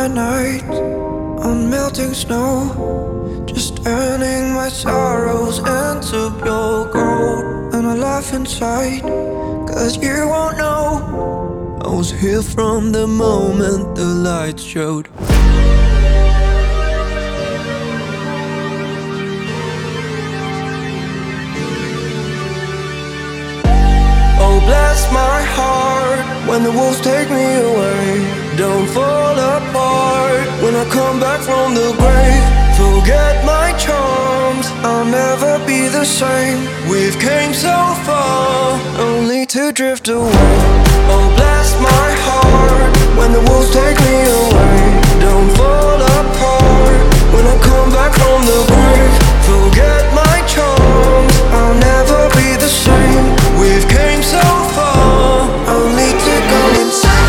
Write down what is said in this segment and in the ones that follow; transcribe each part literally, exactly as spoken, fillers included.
nights on melting snow, just turning my sorrows into pure gold. And I laugh inside, cause you won't know I was here from the moment the lights showed. Oh, bless my heart when the wolves take me away. Don't fall apart when I come back from the grave. Forget my charms, I'll never be the same. We've came so far, only to drift away. Oh, bless my heart when the wolves take me away. Don't fall apart when I come back from the grave. Forget my charms, I'll never be the same. We've came so far, only to go insane.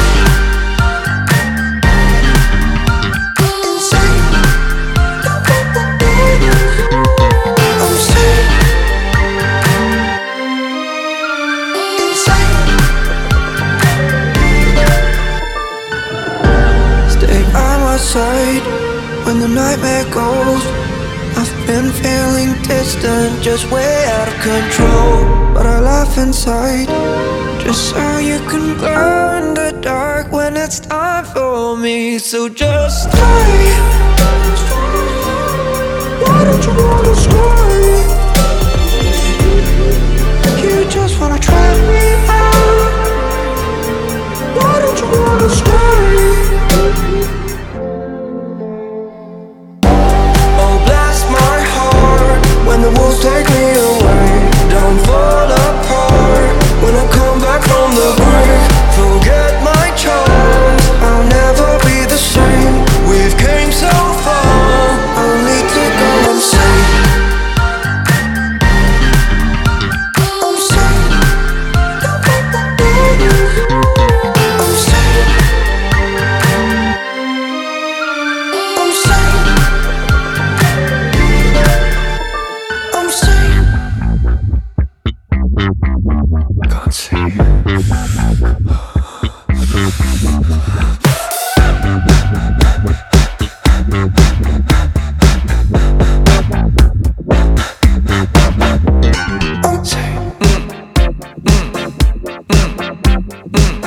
Side when the nightmare goes. I've been feeling distant, just way out of control. But I laugh inside, just so you can glow in the dark when it's time for me. So just stay. Why don't you wanna stay? You just wanna trap me out. Why don't you wanna stay? When the wolves take me away, don't fall apart when I come back from the grave. Forget my charms, I'll never be the same. We've came so far, only to go insane. I'm sane. I'm sane. I'm sane. Can't see. I'm saying. Mm, mm, mm, mm.